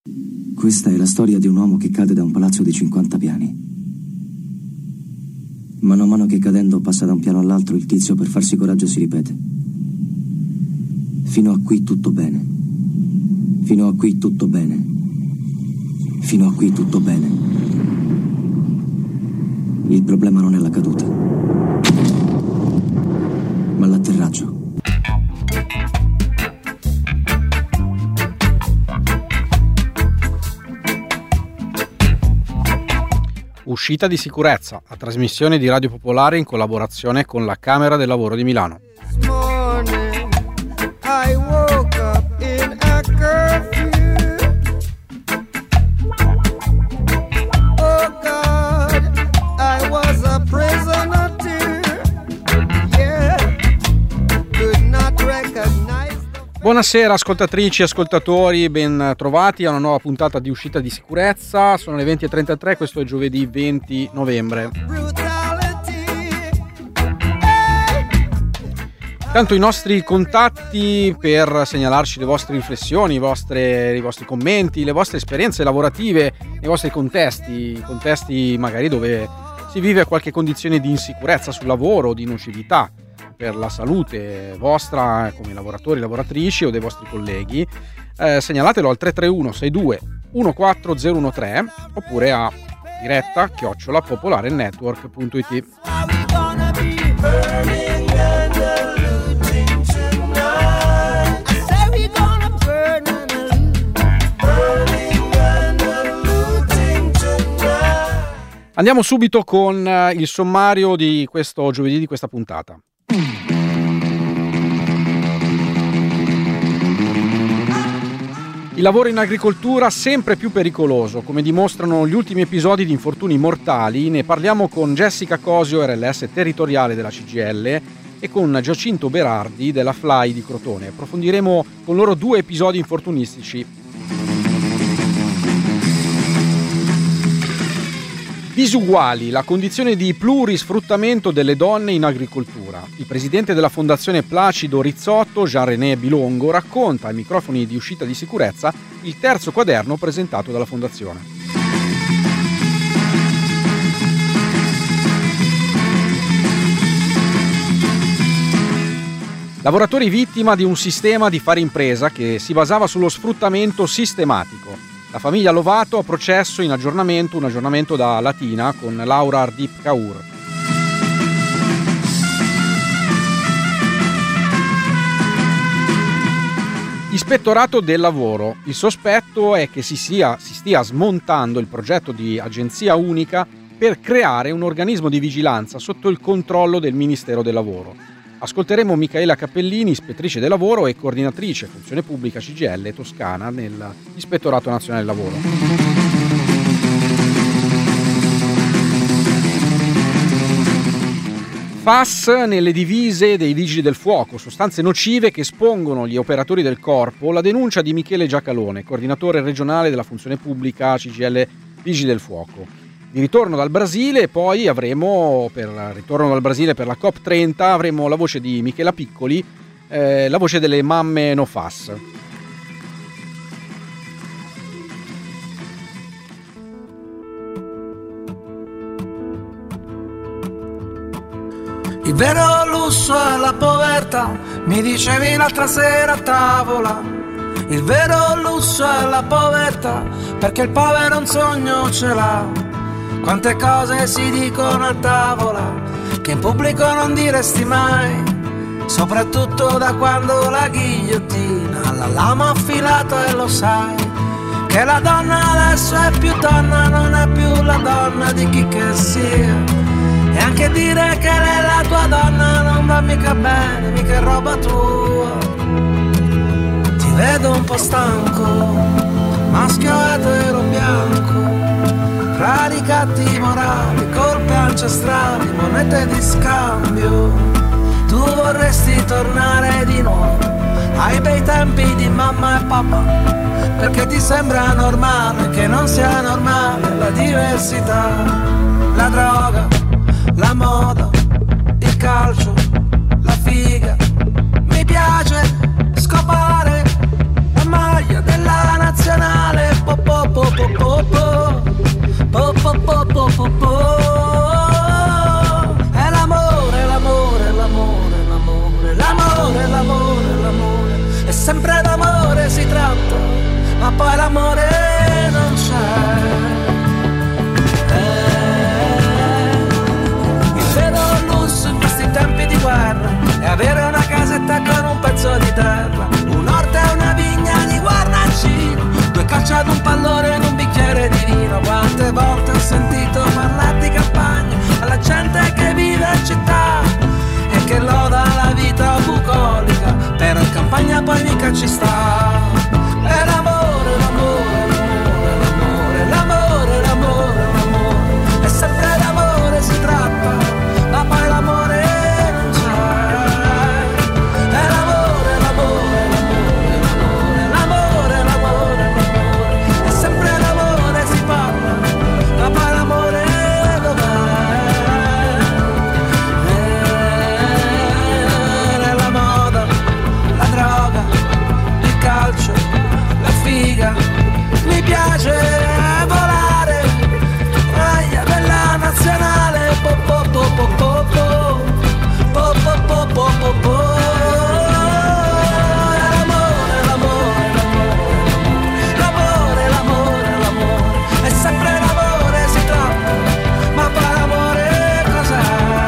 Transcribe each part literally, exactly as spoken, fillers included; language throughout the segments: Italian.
Questa è la storia di un uomo che cade da un palazzo di cinquanta piani. Mano a mano che cadendo passa da un piano all'altro, il tizio per farsi coraggio si ripete: fino a qui tutto bene, fino a qui tutto bene, fino a qui tutto bene. Il problema non è la caduta, ma l'atterraggio. Uscita di sicurezza, la trasmissione di Radio Popolare in collaborazione con la Camera del Lavoro di Milano. Buonasera ascoltatrici e ascoltatori, ben trovati a una nuova puntata di Uscita di Sicurezza. Sono le venti e trentatré, questo è giovedì venti novembre. Tanto i nostri contatti per segnalarci le vostre riflessioni, i vostri, i vostri commenti, le vostre esperienze lavorative, i vostri contesti, contesti magari dove si vive qualche condizione di insicurezza sul lavoro, di nocività per la salute vostra come lavoratori, lavoratrici o dei vostri colleghi, eh, segnalatelo al tre tre uno sei due uno quattro zero uno tre oppure a diretta chiocciola popolarenetwork punto it. Andiamo subito con il sommario di questo giovedì, di questa puntata. Il lavoro in agricoltura sempre più pericoloso, come dimostrano gli ultimi episodi di infortuni mortali. Ne parliamo con Jessica Cosio, R L S territoriale della C G I L, e con Giacinto Berardi della F L A I di Crotone. Approfondiremo con loro due episodi infortunistici. Disuguali, la condizione di plurisfruttamento delle donne in agricoltura. Il presidente della Fondazione Placido Rizzotto, Jean-René Bilongo, racconta ai microfoni di Uscita di Sicurezza il terzo quaderno presentato dalla Fondazione. Lavoratori vittima di un sistema di fare impresa che si basava sullo sfruttamento sistematico. La famiglia Lovato a processo in aggiornamento, un aggiornamento da Latina con Laura Ardip Kaur. Ispettorato del lavoro. Il sospetto è che si, sia, si stia smontando il progetto di agenzia unica per creare un organismo di vigilanza sotto il controllo del Ministero del Lavoro. Ascolteremo Micaela Cappellini, ispettrice del lavoro e coordinatrice funzione pubblica C G I L Toscana nell'Ispettorato Nazionale del Lavoro. F A S nelle divise dei Vigili del Fuoco, sostanze nocive che espongono gli operatori del corpo. La denuncia di Michele Giacalone, coordinatore regionale della funzione pubblica C G I L Vigili del Fuoco. Di ritorno dal Brasile, poi avremo, per ritorno dal Brasile per la COP trenta, avremo la voce di Michela Piccoli, eh, la voce delle mamme no F A S. Il vero lusso è la povertà, mi dicevi l'altra sera a tavola. Il vero lusso è la povertà, perché il povero un sogno ce l'ha. Quante cose si dicono a tavola che in pubblico non diresti mai, soprattutto da quando la ghigliottina la lama affilata, e lo sai che la donna adesso è più donna, non è più la donna di chi che sia. E anche dire che lei è la tua donna non va mica bene, mica è roba tua. Ti vedo un po' stanco, maschio etero bianco, fra ricatti morali, colpe ancestrali, monete di scambio. Tu vorresti tornare di nuovo ai bei tempi di mamma e papà, perché ti sembra normale che non sia normale la diversità. La droga, la moda, il calcio, la figa. Mi piace scopare la maglia della nazionale popolare. po, po. È l'amore, l'amore, l'amore, l'amore, l'amore, l'amore, l'amore. E sempre d'amore si tratta, ma poi l'amore non c'è. Eh, il vero lusso in questi tempi di guerra è avere una casetta con un pezzo di terra, un orto e una vigna di guarnacino, due calci ad un pallone e un bicchiere di vino. Quante volte ho sentito parlare di campagna alla gente che vive in città e che loda la vita bucolica, però in campagna poi mica ci sta. È l'amore, l'amore, l'amore, l'amore, l'amore, l'amore, è sempre d'amore si tratta, ma poi l'amore non c'è. È l'amore, l'amore, l'amore, l'amore, l'amore, l'amore, è sempre d'amore si parla, ma poi l'amore dov'è? È la moda, la droga, il calcio, la figa, mi piace volare, maglia della nazionale, po po po po po po, po po po po po po. L'amore, l'amore, l'amore, l'amore, l'amore, è sempre l'amore si tratta, ma poi l'amore cos'è?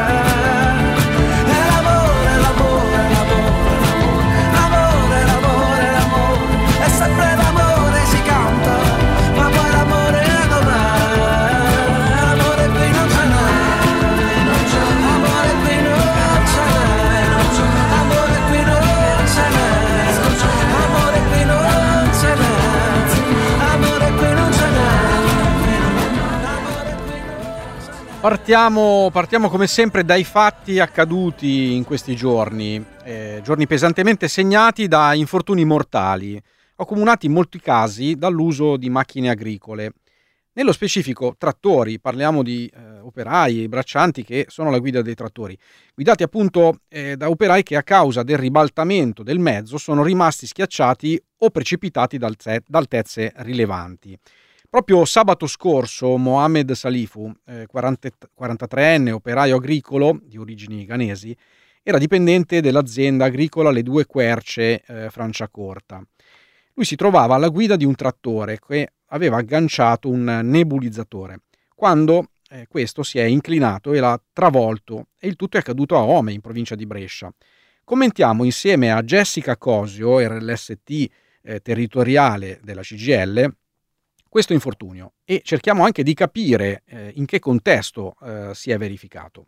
È l'amore, l'amore, l'amore, l'amore, l'amore, l'amore, è sempre l'amore si canta, ma poi l'amore dov'è? L'amore qui non ce n'è, l'amore qui non ce n'è, l'amore qui non ce n'è, l'amore qui non ce n'è, l'amore qui non ce n'è, l'amore qui non ce n'è. Partiamo, partiamo come sempre dai fatti accaduti in questi giorni, eh, giorni pesantemente segnati da infortuni mortali, accomunati in molti casi dall'uso di macchine agricole. Nello specifico trattori, parliamo di eh, operai e braccianti che sono alla guida dei trattori, guidati appunto eh, da operai che a causa del ribaltamento del mezzo sono rimasti schiacciati o precipitati da alze- da altezze rilevanti. Proprio sabato scorso Mohamed Salifu, eh, quaranta quarantatreenne operaio agricolo di origini ghanesi, era dipendente dell'azienda agricola Le Due Querce eh, Franciacorta. Lui si trovava alla guida di un trattore che aveva agganciato un nebulizzatore, quando eh, questo si è inclinato e l'ha travolto, e il tutto è accaduto a Ome, in provincia di Brescia. Commentiamo insieme a Jessica Cosio, R L S T eh, territoriale della C G I L, questo infortunio e cerchiamo anche di capire eh, in che contesto eh, si è verificato.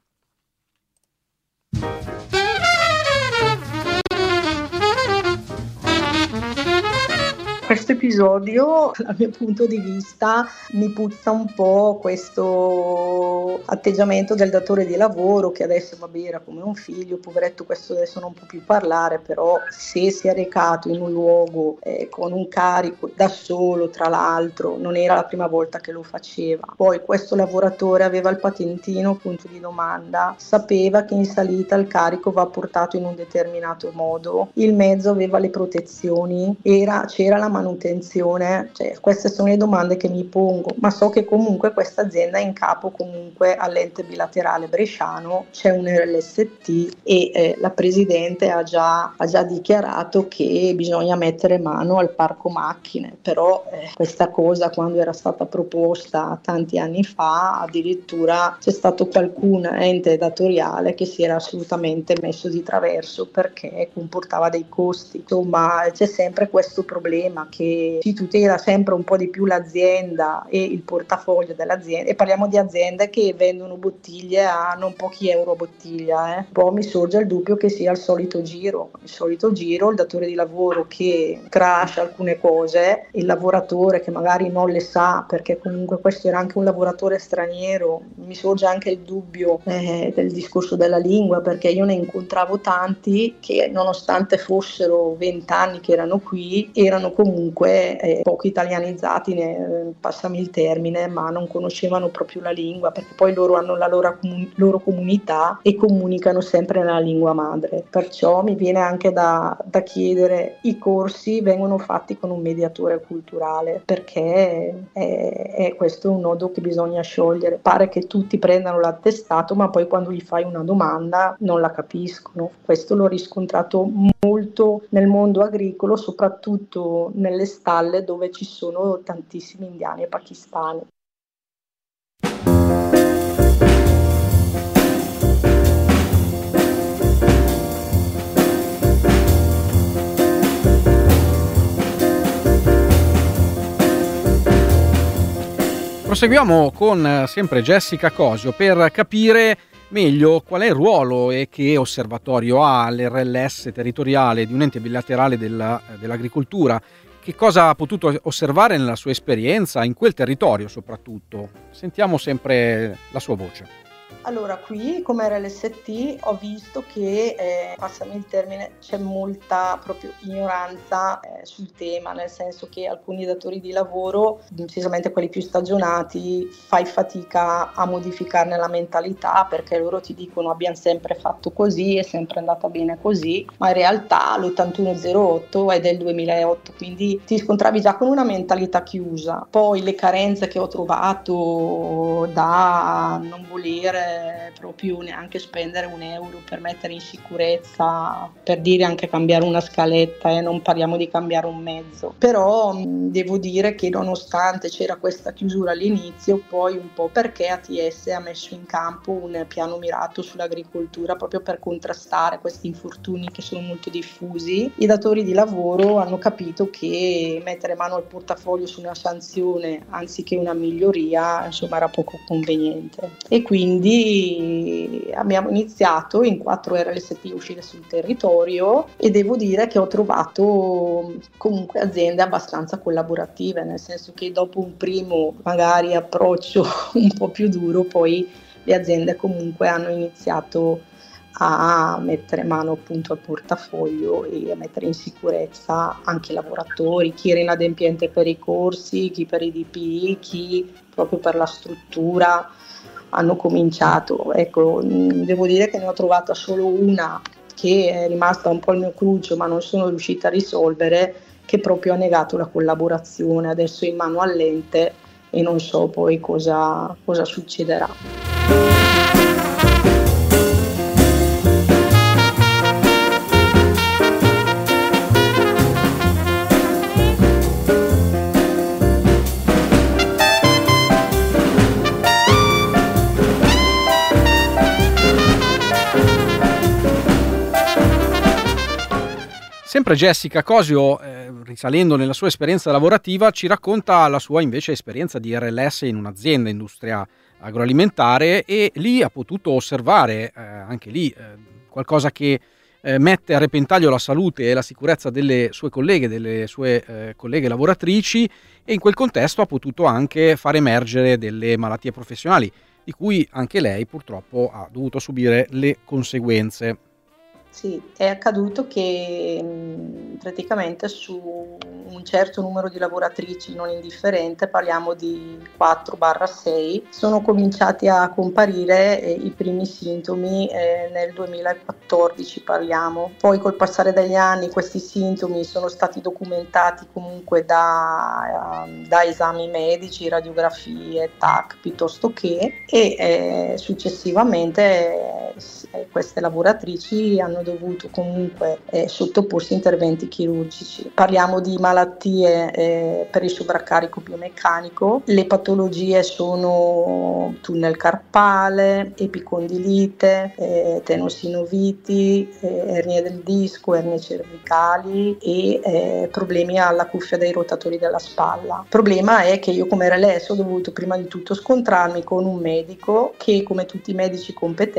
Questo episodio, dal mio punto di vista, mi puzza un po' questo atteggiamento del datore di lavoro che adesso va bene, era come un figlio, poveretto, questo adesso non può più parlare, però se si è recato in un luogo eh, con un carico da solo, tra l'altro, non era la prima volta che lo faceva. Poi questo lavoratore aveva il patentino, punto di domanda, sapeva che in salita il carico va portato in un determinato modo, il mezzo aveva le protezioni, era, c'era la manutenzione, cioè queste sono le domande che mi pongo, ma so che comunque questa azienda è in capo comunque all'ente bilaterale bresciano, c'è un R L S T e eh, la presidente ha già, ha già dichiarato che bisogna mettere mano al parco macchine, però eh, questa cosa quando era stata proposta tanti anni fa addirittura c'è stato qualcun ente datoriale che si era assolutamente messo di traverso perché comportava dei costi, insomma c'è sempre questo problema che si tutela sempre un po' di più l'azienda e il portafoglio dell'azienda, e parliamo di aziende che vendono bottiglie a non pochi euro a bottiglia, eh. Poi mi sorge il dubbio che sia il solito giro, il solito giro, il datore di lavoro che crasha alcune cose, il lavoratore che magari non le sa perché comunque questo era anche un lavoratore straniero. Mi sorge anche il dubbio eh, del discorso della lingua, perché io ne incontravo tanti che nonostante fossero vent'anni che erano qui, erano comunque comunque eh, poco italianizzati, ne, passami il termine, ma non conoscevano proprio la lingua, perché poi loro hanno la loro, loro comunità e comunicano sempre nella lingua madre. Perciò mi viene anche da, da chiedere, i corsi vengono fatti con un mediatore culturale, perché è, è questo un nodo che bisogna sciogliere. Pare che tutti prendano l'attestato, ma poi quando gli fai una domanda non la capiscono. Questo l'ho riscontrato molto nel mondo agricolo, soprattutto nelle stalle dove ci sono tantissimi indiani e pakistani. Proseguiamo con sempre Jessica Cosio per capire meglio qual è il ruolo e che osservatorio ha l'R L S territoriale di un ente bilaterale della, dell'agricoltura. Che cosa ha potuto osservare nella sua esperienza in quel territorio soprattutto? Sentiamo sempre la sua voce. Allora, qui come R L S T ho visto che, eh, passami il termine, c'è molta proprio ignoranza eh, sul tema, nel senso che alcuni datori di lavoro, decisamente quelli più stagionati, fai fatica a modificarne la mentalità, perché loro ti dicono abbiamo sempre fatto così, è sempre andata bene così, ma in realtà l'ottantuno zero otto è del duemilaotto, quindi ti scontravi già con una mentalità chiusa. Poi le carenze che ho trovato da non volere proprio neanche spendere un euro per mettere in sicurezza, per dire anche cambiare una scaletta, e eh, non parliamo di cambiare un mezzo. Però mh, devo dire che nonostante c'era questa chiusura all'inizio, poi un po' perché A T S ha messo in campo un piano mirato sull'agricoltura proprio per contrastare questi infortuni che sono molto diffusi, i datori di lavoro hanno capito che mettere mano al portafoglio su una sanzione anziché una miglioria, insomma, era poco conveniente, e quindi abbiamo iniziato in quattro R L S T a uscire sul territorio, e devo dire che ho trovato comunque aziende abbastanza collaborative, nel senso che dopo un primo magari approccio un po' più duro, poi le aziende comunque hanno iniziato a mettere mano appunto al portafoglio e a mettere in sicurezza anche i lavoratori, chi era inadempiente per i corsi, chi per i D P I, chi proprio per la struttura. Hanno cominciato, ecco, devo dire che ne ho trovata solo una che è rimasta un po' il mio cruccio, ma non sono riuscita a risolvere, che proprio ha negato la collaborazione. Adesso è in mano all'ente e non so poi cosa, cosa succederà. Sempre Jessica Cosio, eh, risalendo nella sua esperienza lavorativa, ci racconta la sua invece esperienza di R L S in un'azienda industria agroalimentare, e lì ha potuto osservare eh, anche lì eh, qualcosa che eh, mette a repentaglio la salute e la sicurezza delle sue colleghe, delle sue eh, colleghe lavoratrici, e in quel contesto ha potuto anche far emergere delle malattie professionali di cui anche lei purtroppo ha dovuto subire le conseguenze. Sì, è accaduto che mh, praticamente su un certo numero di lavoratrici non indifferente, parliamo di quattro sei, sono cominciati a comparire eh, i primi sintomi eh, nel duemilaquattordici parliamo. Poi col passare degli anni questi sintomi sono stati documentati comunque da, uh, da esami medici, radiografie, T A C piuttosto che, e eh, successivamente eh, queste lavoratrici hanno dovuto comunque eh, sottoporsi a interventi chirurgici. Parliamo di malattie eh, per il sovraccarico biomeccanico, le patologie sono tunnel carpale, epicondilite, eh, tenosinoviti, eh, ernie del disco, ernie cervicali e eh, problemi alla cuffia dei rotatori della spalla. Il problema è che io come R L S ho dovuto prima di tutto scontrarmi con un medico che, come tutti i medici competenti,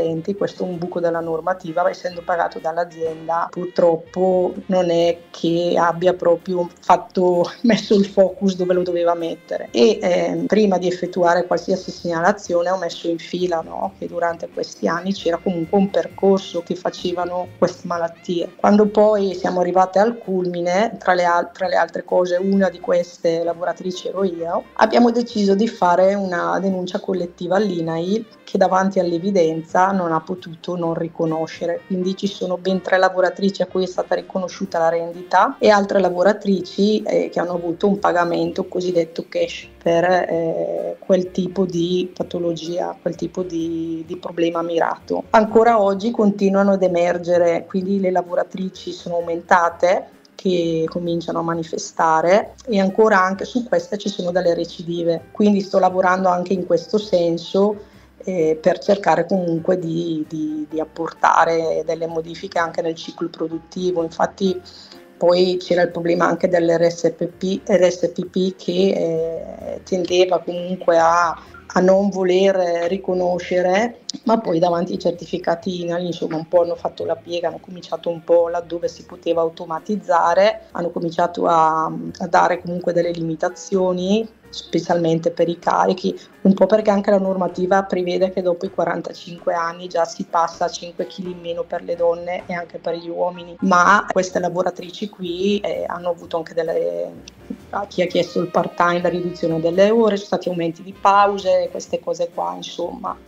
questo è un buco della normativa, essendo pagato dall'azienda purtroppo non è che abbia proprio fatto messo il focus dove lo doveva mettere. E eh, prima di effettuare qualsiasi segnalazione ho messo in fila, no, che durante questi anni c'era comunque un percorso che facevano queste malattie. Quando poi siamo arrivate al culmine, tra le, al- tra le altre cose una di queste lavoratrici ero io, abbiamo deciso di fare una denuncia collettiva all'I N A I che davanti all'evidenza non ha potuto non riconoscere. Quindi ci sono ben tre lavoratrici a cui è stata riconosciuta la rendita e altre lavoratrici eh, che hanno avuto un pagamento cosiddetto cash per eh, quel tipo di patologia, quel tipo di, di problema mirato. Ancora oggi continuano ad emergere, quindi le lavoratrici sono aumentate, che cominciano a manifestare, e ancora anche su queste ci sono delle recidive, quindi sto lavorando anche in questo senso eh, per cercare comunque di, di, di apportare delle modifiche anche nel ciclo produttivo. Infatti poi c'era il problema anche dell'R S P P, R S P P che eh, tendeva comunque a, a non voler riconoscere, ma poi davanti ai certificati I N A L insomma un po' hanno fatto la piega, hanno cominciato un po' laddove si poteva automatizzare, hanno cominciato a, a dare comunque delle limitazioni, specialmente per i carichi, un po' perché anche la normativa prevede che dopo i quarantacinque anni già si passa a cinque chili in meno per le donne e anche per gli uomini, ma queste lavoratrici qui eh, hanno avuto anche delle, a chi ha chiesto il part time, la riduzione delle ore, sono stati aumenti di pause, queste cose qua insomma.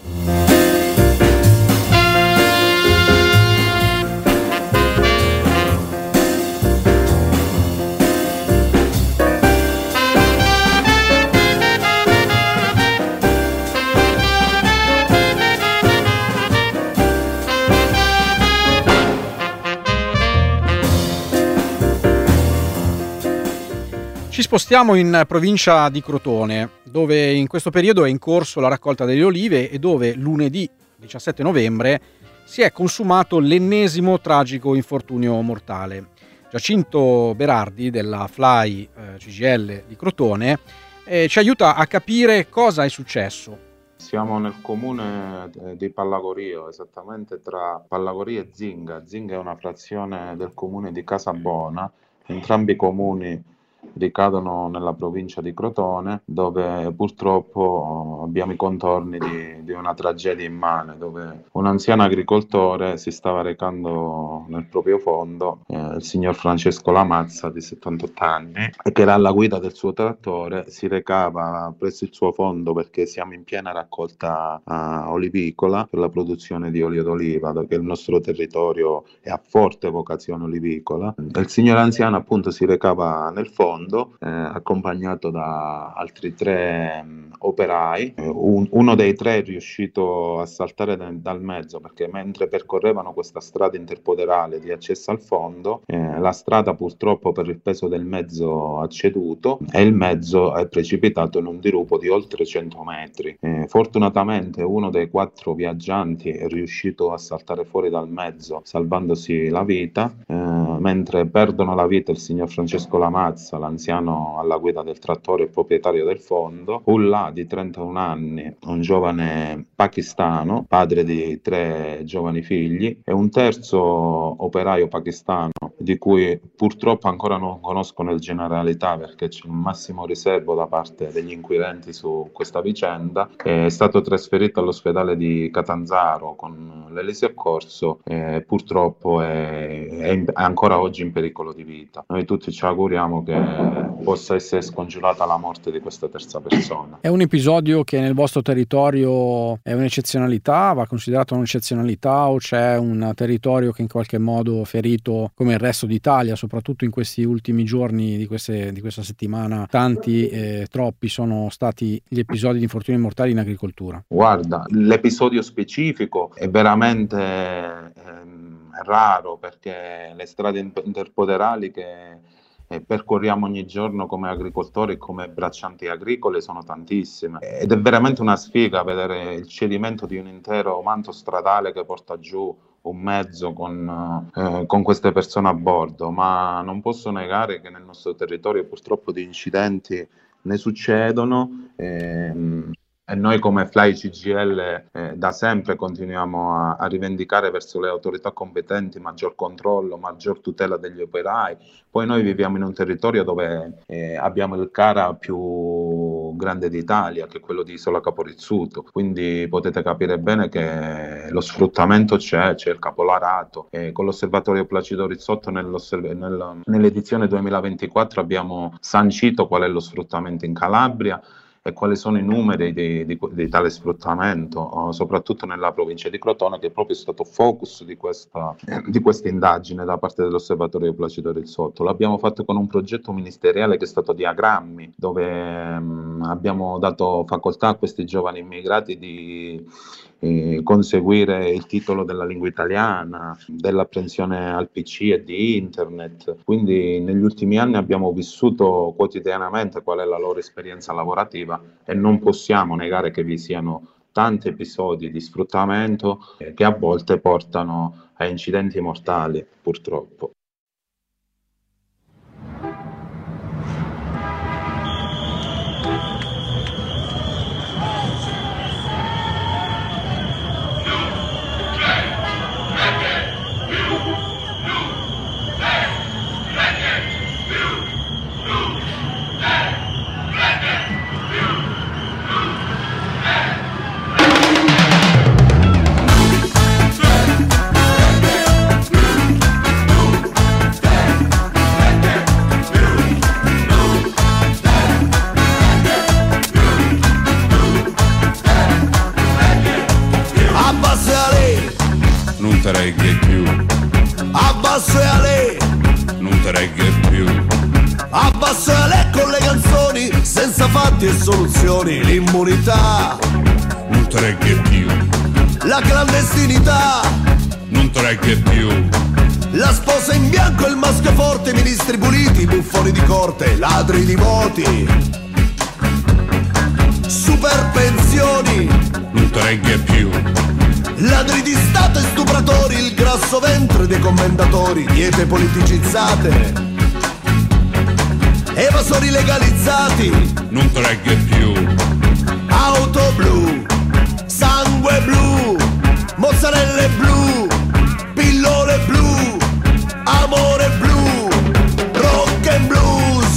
Ci spostiamo in provincia di Crotone, dove in questo periodo è in corso la raccolta delle olive e dove lunedì diciassette novembre si è consumato l'ennesimo tragico infortunio mortale. Giacinto Berardi della Fly eh, C G I L di Crotone eh, ci aiuta a capire cosa è successo. Siamo nel comune di Pallagorio, esattamente tra Pallagorio e Zinga. Zinga è una frazione del comune di Casabona, entrambi i comuni ricadono nella provincia di Crotone, dove purtroppo abbiamo i contorni di, di una tragedia immane, dove un anziano agricoltore si stava recando nel proprio fondo, eh, il signor Francesco Lamazza di settantotto anni, e che era alla guida del suo trattore, si recava presso il suo fondo perché siamo in piena raccolta uh, olivicola per la produzione di olio d'oliva, perché il nostro territorio è a forte vocazione olivicola. Il signor anziano appunto si recava nel fondo Eh, accompagnato da altri tre um, operai. Eh, un, uno dei tre è riuscito a saltare da, dal mezzo perché mentre percorrevano questa strada interpoderale di accesso al fondo, eh, la strada purtroppo per il peso del mezzo ha ceduto e il mezzo è precipitato in un dirupo di oltre cento metri. Eh, fortunatamente uno dei quattro viaggianti è riuscito a saltare fuori dal mezzo salvandosi la vita, eh, mentre perdono la vita il signor Francesco Lamazza, l'anziano alla guida del trattore e proprietario del fondo, Ullah di trentuno anni, un giovane pakistano, padre di tre giovani figli, e un terzo operaio pakistano di cui purtroppo ancora non conoscono le generalità perché c'è un massimo riservo da parte degli inquirenti su questa vicenda. È stato trasferito all'ospedale di Catanzaro con l'elisoccorso e purtroppo è, è, in, è ancora oggi in pericolo di vita. Noi tutti ci auguriamo che possa essere scongiurata la morte di questa terza persona. È un episodio che nel vostro territorio è un'eccezionalità, va considerato un'eccezionalità, o c'è un territorio che in qualche modo ferito come il resto d'Italia, soprattutto in questi ultimi giorni di, queste, di questa settimana? Tanti, eh, troppi sono stati gli episodi di infortuni mortali in agricoltura. Guarda, l'episodio specifico è veramente ehm, raro perché le strade interpoderali che E percorriamo ogni giorno come agricoltori e come braccianti agricole sono tantissime ed è veramente una sfiga vedere il cedimento di un intero manto stradale che porta giù un mezzo con, eh, con queste persone a bordo, ma non posso negare che nel nostro territorio purtroppo di incidenti ne succedono. ehm, E noi come Fly C G I L eh, da sempre continuiamo a, a rivendicare verso le autorità competenti maggior controllo, maggior tutela degli operai. Poi noi viviamo in un territorio dove eh, abbiamo il CARA più grande d'Italia, che è quello di Isola Caporizzuto, quindi potete capire bene che lo sfruttamento c'è, c'è il capolarato. E con l'Osservatorio Placido Rizzotto nel, nell'edizione duemilaventiquattro abbiamo sancito qual è lo sfruttamento in Calabria e quali sono i numeri di, di, di tale sfruttamento, soprattutto nella provincia di Crotone, che è proprio stato focus di questa, di questa indagine da parte dell'Osservatorio Placido Rizzotto. L'abbiamo fatto con un progetto ministeriale che è stato Diagrammi, dove um, abbiamo dato facoltà a questi giovani immigrati di eh, conseguire il titolo della lingua italiana, dell'apprensione al P C e di internet. Quindi negli ultimi anni abbiamo vissuto quotidianamente qual è la loro esperienza lavorativa e non possiamo negare che vi siano tanti episodi di sfruttamento eh, che a volte portano a incidenti mortali, purtroppo. Regge più, abbasso e ale, non te regge più, abbasso e ale con le canzoni, senza fatti e soluzioni, l'immunità, non te regge più, la clandestinità, non te regge più, la sposa in bianco e il maschio forte, ministri puliti, buffoni di corte, ladri di voti, super pensioni, non te regge più, ladri di Stato e stupratori, il grasso ventre dei commendatori, diete politicizzate, evasori legalizzati, non tregge più, auto blu, sangue blu, mozzarelle blu, pillole blu, amore blu, rock and blues.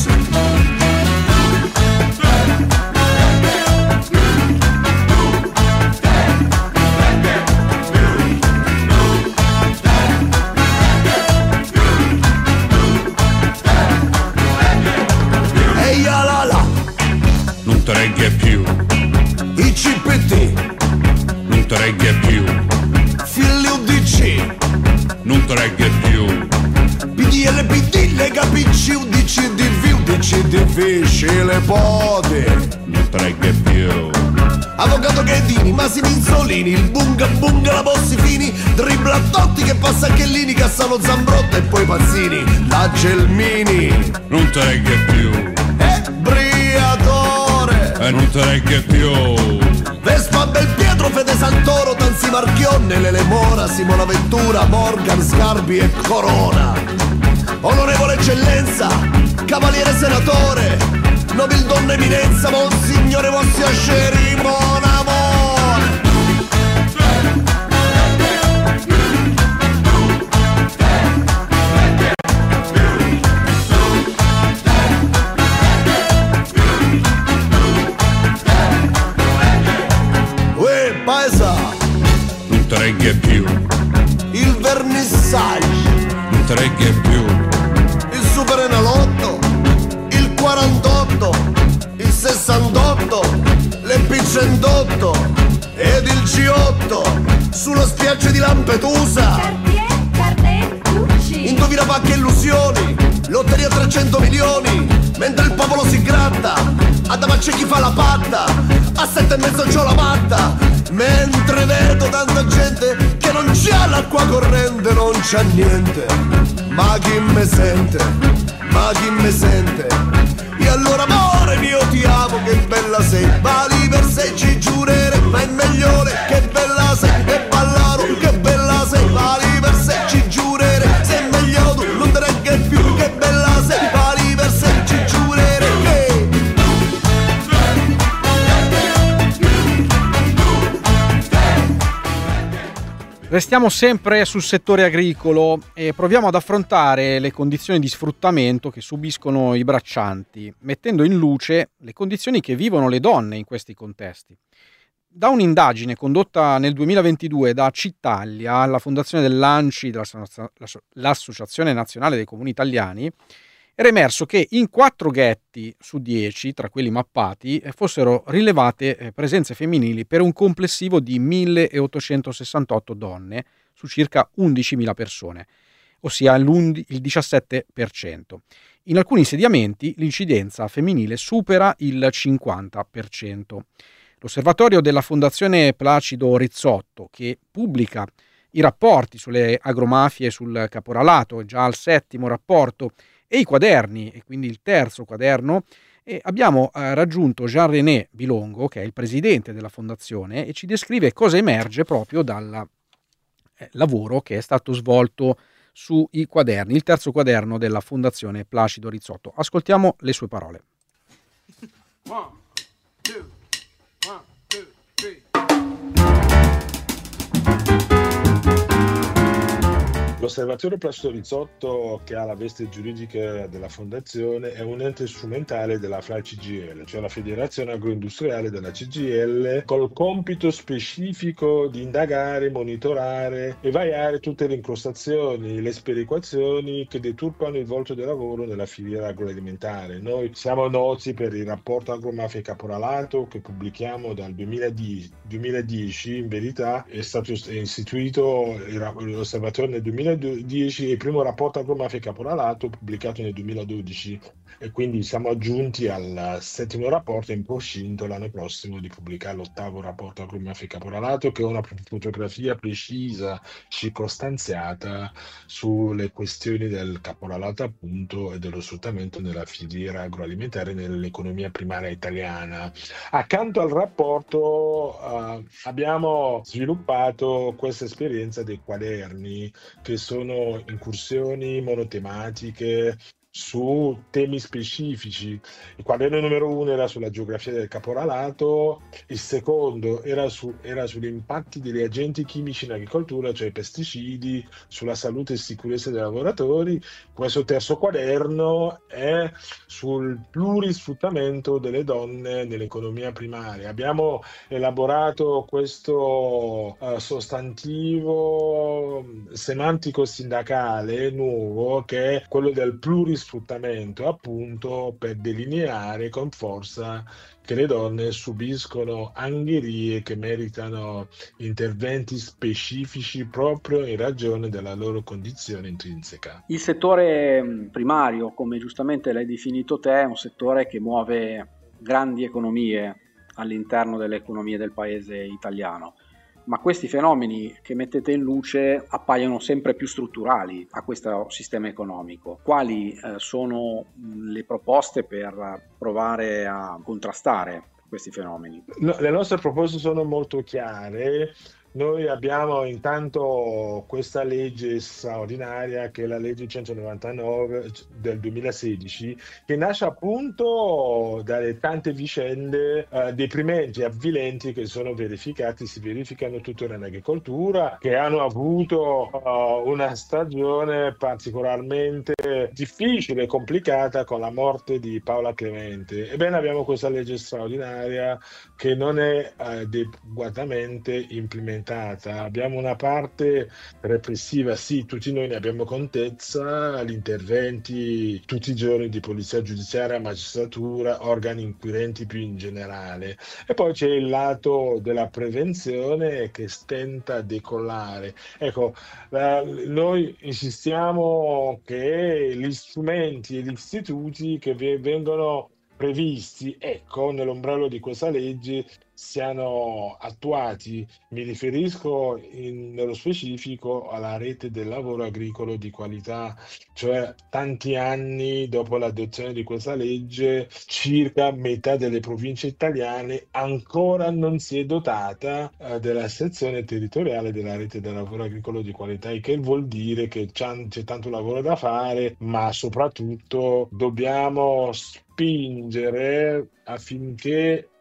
Non te regge più, I C P T, non te regge più, figli U D C, non te regge più, P D L P D, Lega P C, U D C D V, U D C D V, Scele Pode, non te regge più, Avvocato Ghedini, Masimi Insolini, il bunga bunga la Bossi Fini, dribbla Totti che passa Anchellini, Cassano Zambrotta e poi Pazzini, la Gelmini, non te regge più, e Briatore, e non te regge più, Vespa Belpietro, Fede Santoro, Tanzi Marchionne, Lele Mora, Simona Ventura, Morgan, Scarbi e Corona, onorevole eccellenza, cavaliere senatore, nobildonna eminenza, monsignore vostri asceri, mon amore. Uè, paesa, non te regge più, il vernissage, non te regge più, il super enalotto, il quarantotto, il sessantotto, l'M P centotto ed il G otto sulla spiaggia di Lampedusa. Indovina pacche illusioni, lotteria trecento milioni, mentre il popolo si gratta, a davanti c'è chi fa la patta, a sette e mezzo c'ho la matta, mentre vedo tanta gente che non c'ha l'acqua corrente, non c'ha niente, ma chi me sente, ma chi me sente, e allora amore mio ti amo, che bella sei, vali per sé ci giurere, ma è meglio che bella sei, e ballaro, che bella sei, vali per sé ci giurere, se è meglio tu non te regge più, che bella sei, vali per sé ci giurere, che Restiamo sempre sul settore agricolo e proviamo ad affrontare le condizioni di sfruttamento che subiscono i braccianti, mettendo in luce le condizioni che vivono le donne in questi contesti. Da un'indagine condotta nel duemilaventidue da Citalia, la fondazione dell'A N C I, l'Associazione Nazionale dei Comuni Italiani, era emerso che in quattro ghetti su dieci, tra quelli mappati, fossero rilevate presenze femminili per un complessivo di milleottocentosessantotto donne su circa undicimila persone, ossia il diciassette per cento. In alcuni insediamenti l'incidenza femminile supera il cinquanta per cento. L'osservatorio della Fondazione Placido Rizzotto, che pubblica i rapporti sulle agromafie e sul caporalato, è già al settimo rapporto, e i quaderni, e quindi il terzo quaderno, e abbiamo eh, raggiunto Jean-René Bilongo, che è il presidente della fondazione, e ci descrive cosa emerge proprio dal eh, lavoro che è stato svolto sui quaderni, il terzo quaderno della Fondazione Placido Rizzotto. Ascoltiamo le sue parole. One, two, one, two, three. L'Osservatorio Placido Rizzotto, che ha la veste giuridica della Fondazione, è un ente strumentale della F L A C G I L, cioè la Federazione Agroindustriale della C G I L, col compito specifico di indagare, monitorare e vaiare tutte le incrostazioni, le sperequazioni che deturpano il volto del lavoro nella filiera agroalimentare. Noi siamo noti per il rapporto Agromafia e Caporalato che pubblichiamo dal duemiladieci, in verità è stato istituito l'Osservatorio nel duemiladieci, il primo rapporto Agromafia e Caporalato pubblicato nel duemiladodici, e quindi siamo aggiunti al settimo rapporto, in procinto l'anno prossimo di pubblicare l'ottavo rapporto Agromafia e Caporalato, che è una fotografia precisa, circostanziata sulle questioni del caporalato appunto e dello sfruttamento nella filiera agroalimentare nell'economia primaria italiana. Accanto al rapporto uh, abbiamo sviluppato questa esperienza dei quaderni, che sono incursioni monotematiche su temi specifici. Il quaderno numero uno era sulla geografia del caporalato, il secondo era, su, era sugli impatti degli agenti chimici in agricoltura, cioè i pesticidi, sulla salute e sicurezza dei lavoratori. Questo terzo quaderno è sul plurisfruttamento delle donne nell'economia primaria. Abbiamo elaborato questo uh, sostantivo semantico sindacale nuovo, che è quello del plurisfruttamento, sfruttamento appunto per delineare con forza che le donne subiscono angherie che meritano interventi specifici proprio in ragione della loro condizione intrinseca. Il settore primario, come giustamente l'hai definito te, è un settore che muove grandi economie all'interno delle economie del paese italiano. Ma questi fenomeni che mettete in luce appaiono sempre più strutturali a questo sistema economico. Quali eh, sono le proposte per provare a contrastare questi fenomeni? No, le nostre proposte sono molto chiare. Noi abbiamo intanto questa legge straordinaria, che è la legge centonovantanove del duemilasedici, che nasce appunto dalle tante vicende eh, deprimenti e avvilenti che sono verificati, si verificano tuttora in agricoltura, che hanno avuto uh, una stagione particolarmente difficile e complicata con la morte di Paola Clemente. Ebbene, abbiamo questa legge straordinaria che non è uh, adeguatamente implementata. Abbiamo una parte repressiva, sì, tutti noi ne abbiamo contezza, gli interventi tutti i giorni di polizia giudiziaria, magistratura, organi inquirenti più in generale. E poi c'è il lato della prevenzione che stenta a decollare. Ecco, eh, noi insistiamo che gli strumenti e gli istituti che vengono previsti, ecco, nell'ombrello di questa legge siano attuati. Mi riferisco in, nello specifico alla rete del lavoro agricolo di qualità, cioè tanti anni dopo l'adozione di questa legge circa metà delle province italiane ancora non si è dotata eh, della sezione territoriale della rete del lavoro agricolo di qualità, il che vuol dire che c'è, c'è tanto lavoro da fare, ma soprattutto dobbiamo spingere affinché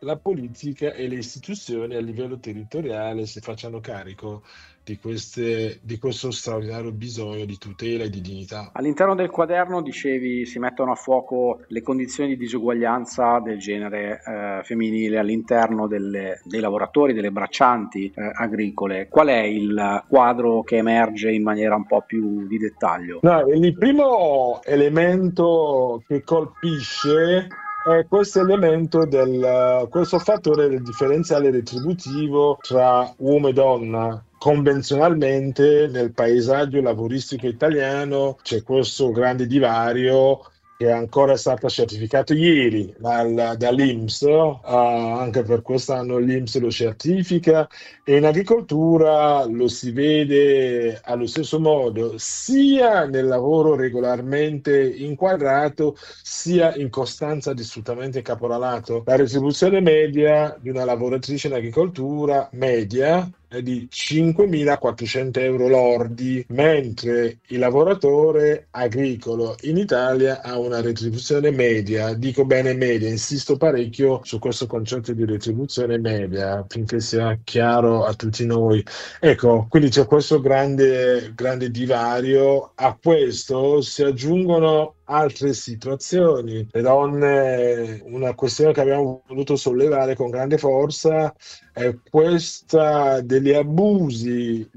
la politica e le istituzioni a livello territoriale si facciano carico di, queste, di questo straordinario bisogno di tutela e di dignità. All'interno del quaderno, dicevi, si mettono a fuoco le condizioni di disuguaglianza del genere eh, femminile all'interno delle, dei lavoratori, delle braccianti eh, agricole. Qual è il quadro che emerge in maniera un po' più di dettaglio? No, il primo elemento che colpisce è questo elemento del questo fattore del differenziale retributivo tra uomo e donna. Convenzionalmente nel paesaggio lavoristico italiano c'è questo grande divario che è ancora stato certificato ieri dal, dall'I N P S, uh, anche per quest'anno l'I N P S lo certifica, e in agricoltura lo si vede allo stesso modo sia nel lavoro regolarmente inquadrato sia in costanza di sfruttamento e caporalato. La retribuzione media di una lavoratrice in agricoltura media è di cinquemilaquattrocento euro lordi, mentre il lavoratore agricolo in Italia ha una retribuzione media, dico bene media, insisto parecchio su questo concetto di retribuzione media finché sia chiaro a tutti noi. Ecco, quindi c'è questo grande, grande divario. A questo si aggiungono altre situazioni. Le donne, una questione che abbiamo voluto sollevare con grande forza è questa degli abusi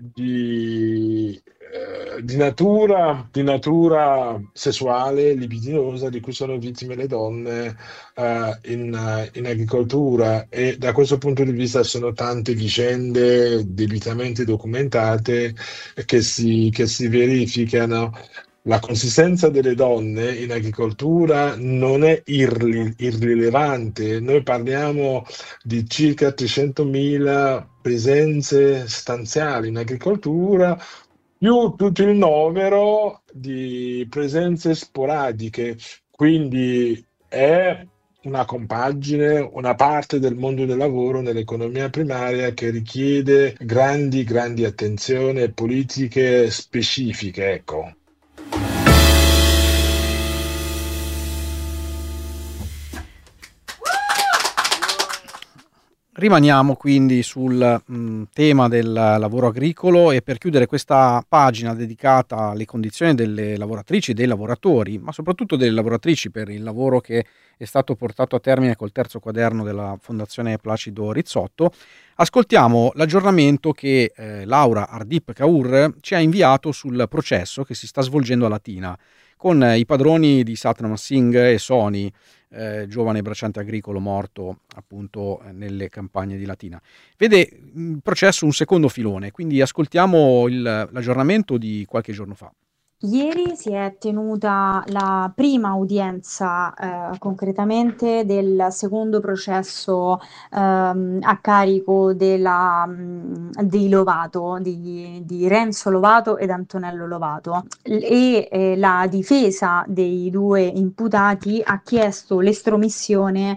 di, eh, di natura di natura sessuale, libidinosa, di cui sono vittime le donne eh, in, in agricoltura, e da questo punto di vista sono tante vicende debitamente documentate che si, che si verificano. La consistenza delle donne in agricoltura non è irri- irrilevante. Noi parliamo di circa trecentomila presenze stanziali in agricoltura, più tutto il novero di presenze sporadiche. Quindi è una compagine, una parte del mondo del lavoro nell'economia primaria che richiede grandi, grandi attenzioni e politiche specifiche, ecco. Rimaniamo quindi sul mh, tema del lavoro agricolo, e per chiudere questa pagina dedicata alle condizioni delle lavoratrici e dei lavoratori, ma soprattutto delle lavoratrici per il lavoro che è stato portato a termine col terzo quaderno della Fondazione Placido Rizzotto, ascoltiamo l'aggiornamento che eh, Laura Ardip Kaur ci ha inviato sul processo che si sta svolgendo a Latina con eh, i padroni di Satnam Singh e Soni, Eh, giovane bracciante agricolo morto appunto eh, nelle campagne di Latina. Vede il processo un secondo filone, quindi ascoltiamo il, l'aggiornamento di qualche giorno fa. Ieri si è tenuta la prima udienza eh, concretamente del secondo processo ehm, a carico della, mh, di Lovato, di, di Renzo Lovato ed Antonello Lovato, e eh, la difesa dei due imputati ha chiesto l'estromissione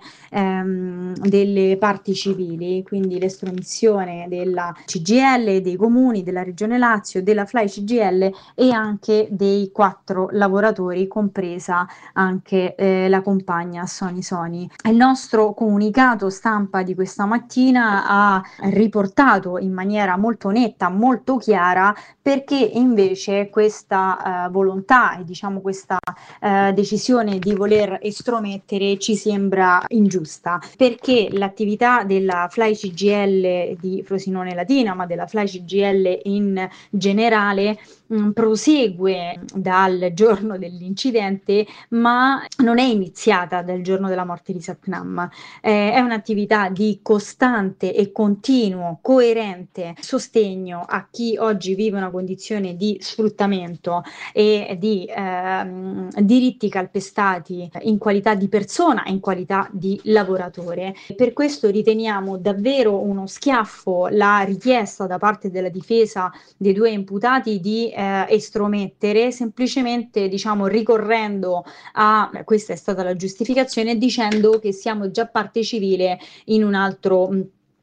ehm, delle parti civili, quindi l'estromissione della C G I L, dei comuni, della Regione Lazio, della Fly C G I L e anche dei quattro lavoratori, compresa anche eh, la compagna Soni Soni. Il nostro comunicato stampa di questa mattina ha riportato in maniera molto netta, molto chiara, perché invece questa eh, volontà e diciamo questa eh, decisione di voler estromettere ci sembra ingiusta, perché l'attività della Fly C G I L di Frosinone Latina, ma della Fly C G I L in generale, mh, prosegue dal giorno dell'incidente, ma non è iniziata dal giorno della morte di Satnam. Eh, è un'attività di costante e continuo, coerente sostegno a chi oggi vive una condizione di sfruttamento e di ehm, diritti calpestati in qualità di persona e in qualità di lavoratore. Per questo riteniamo davvero uno schiaffo la richiesta da parte della difesa dei due imputati di eh, estromettere, semplicemente diciamo ricorrendo a, questa è stata la giustificazione, dicendo che siamo già parte civile in un altro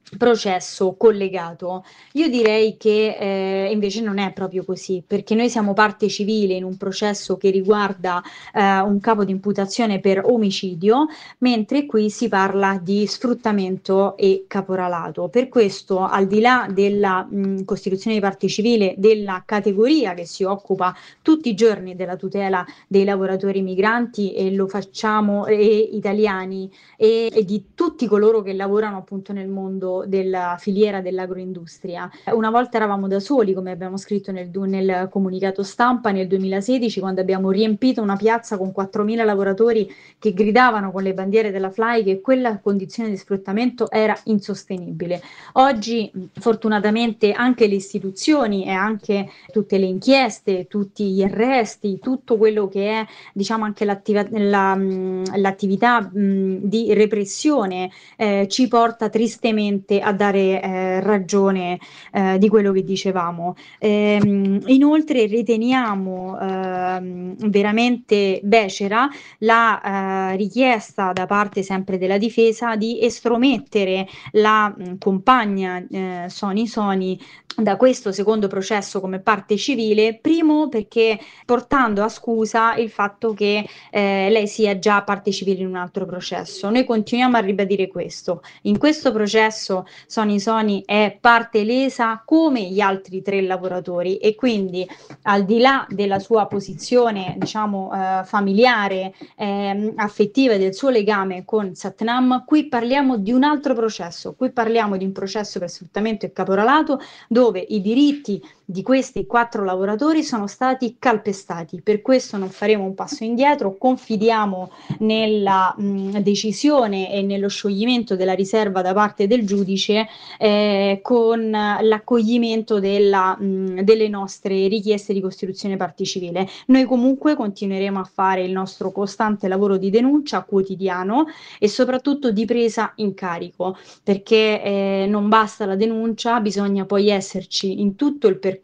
processo collegato. Io direi che eh, invece non è proprio così, perché noi siamo parte civile in un processo che riguarda eh, un capo di imputazione per omicidio, mentre qui si parla di sfruttamento e caporalato. Per questo, al di là della mh, costituzione di parte civile, della categoria che si occupa tutti i giorni della tutela dei lavoratori migranti, e lo facciamo, e italiani, e, e di tutti coloro che lavorano appunto nel mondo della filiera dell'agroindustria. Una volta eravamo da soli, come abbiamo scritto nel, nel comunicato stampa nel duemilasedici, quando abbiamo riempito una piazza con quattromila lavoratori che gridavano con le bandiere della F L A I che quella condizione di sfruttamento era insostenibile. Oggi fortunatamente anche le istituzioni e anche tutte le inchieste, tutti gli arresti, tutto quello che è diciamo anche l'attiva, la, l'attività mh, di repressione eh, ci porta tristemente a dare eh, ragione eh, di quello che dicevamo. Ehm, inoltre riteniamo ehm, veramente becera la eh, richiesta da parte sempre della difesa di estromettere la mh, compagna eh, Soni Soni da questo secondo processo come parte civile, primo perché portando a scusa il fatto che eh, lei sia già parte civile in un altro processo. Noi continuiamo a ribadire questo. In questo processo Soni Soni è parte lesa come gli altri tre lavoratori, e quindi al di là della sua posizione diciamo eh, familiare, eh, affettiva, del suo legame con Satnam, qui parliamo di un altro processo, qui parliamo di un processo per sfruttamento e caporalato dove i diritti di questi quattro lavoratori sono stati calpestati. Per questo non faremo un passo indietro, confidiamo nella mh, decisione e nello scioglimento della riserva da parte del giudice eh, con l'accoglimento della, mh, delle nostre richieste di costituzione parte civile. Noi comunque continueremo a fare il nostro costante lavoro di denuncia quotidiano e soprattutto di presa in carico, perché eh, non basta la denuncia, bisogna poi esserci in tutto il percorso,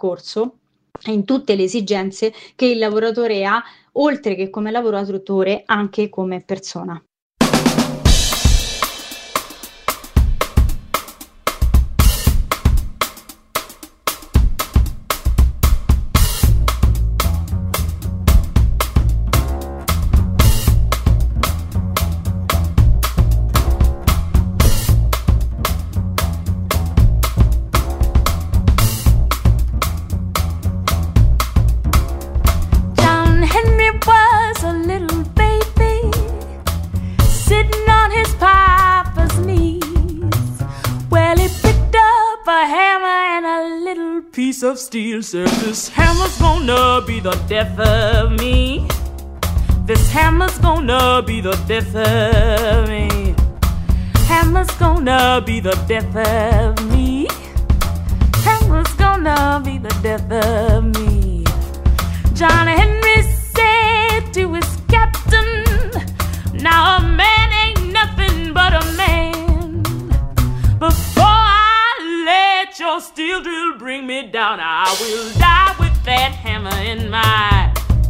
in tutte le esigenze che il lavoratore ha, oltre che come lavoratore anche come persona. Of steel, said this hammer's gonna be the death of me. This hammer's gonna be the death of me. Hammer's gonna be the death of me. Hammer's gonna be the death of me. John Henry said to his captain, now a man ain't nothing but a man. Before I let your steel drill bring me down, I will die with that hammer in my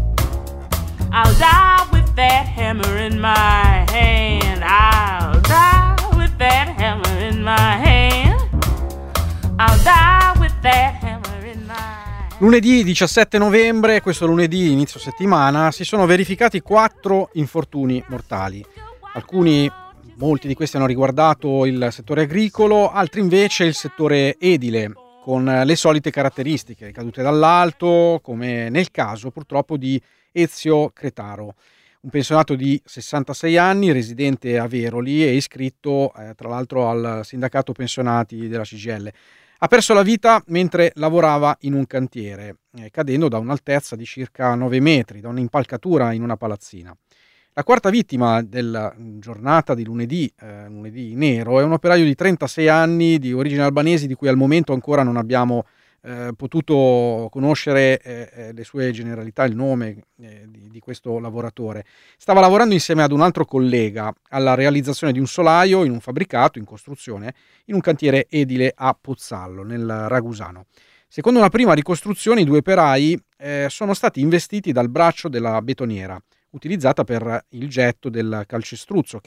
I'll die with that hammer in my hand. I'll die with that hammer in my hand. I'll die with that hammer in my hand. Lunedì diciassette novembre, questo lunedì inizio settimana, si sono verificati quattro infortuni mortali. Alcuni, molti di questi hanno riguardato il settore agricolo, altri invece il settore edile, con le solite caratteristiche, cadute dall'alto, come nel caso purtroppo di Ezio Cretaro, un pensionato di sessantasei anni, residente a Veroli e iscritto eh, tra l'altro al sindacato pensionati della C G I L. Ha perso la vita mentre lavorava in un cantiere, eh, cadendo da un'altezza di circa nove metri, da un'impalcatura in una palazzina. La quarta vittima della giornata di lunedì, eh, lunedì nero, è un operaio di trentasei anni di origine albanese, di cui al momento ancora non abbiamo eh, potuto conoscere eh, le sue generalità, il nome eh, di, di questo lavoratore. Stava lavorando insieme ad un altro collega alla realizzazione di un solaio in un fabbricato in costruzione in un cantiere edile a Pozzallo, nel Ragusano. Secondo una prima ricostruzione, i due operai eh, sono stati investiti dal braccio della betoniera, utilizzata per il getto del calcestruzzo, che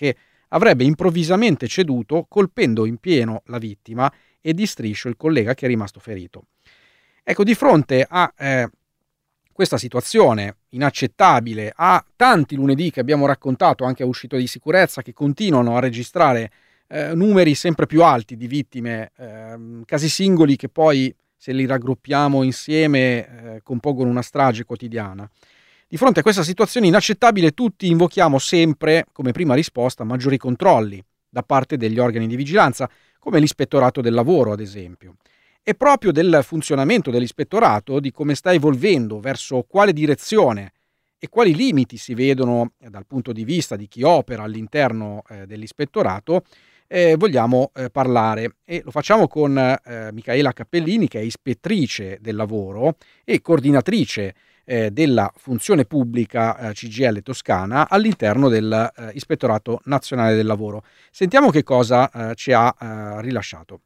avrebbe improvvisamente ceduto colpendo in pieno la vittima e di striscio il collega che è rimasto ferito. Ecco, di fronte a eh, questa situazione inaccettabile, a tanti lunedì che abbiamo raccontato anche a Uscito di Sicurezza che continuano a registrare eh, numeri sempre più alti di vittime, eh, casi singoli che poi, se li raggruppiamo insieme, eh, compongono una strage quotidiana. Di fronte a questa situazione inaccettabile tutti invochiamo sempre, come prima risposta, maggiori controlli da parte degli organi di vigilanza, come l'Ispettorato del Lavoro, ad esempio. E proprio del funzionamento dell'Ispettorato, di come sta evolvendo, verso quale direzione e quali limiti si vedono eh, dal punto di vista di chi opera all'interno eh, dell'Ispettorato, eh, vogliamo eh, parlare. E lo facciamo con eh, Micaela Cappellini, che è ispettrice del lavoro e coordinatrice eh, della funzione pubblica eh, C G I L Toscana all'interno dell'Ispettorato eh, Nazionale del Lavoro. Sentiamo che cosa eh, ci ha eh, rilasciato.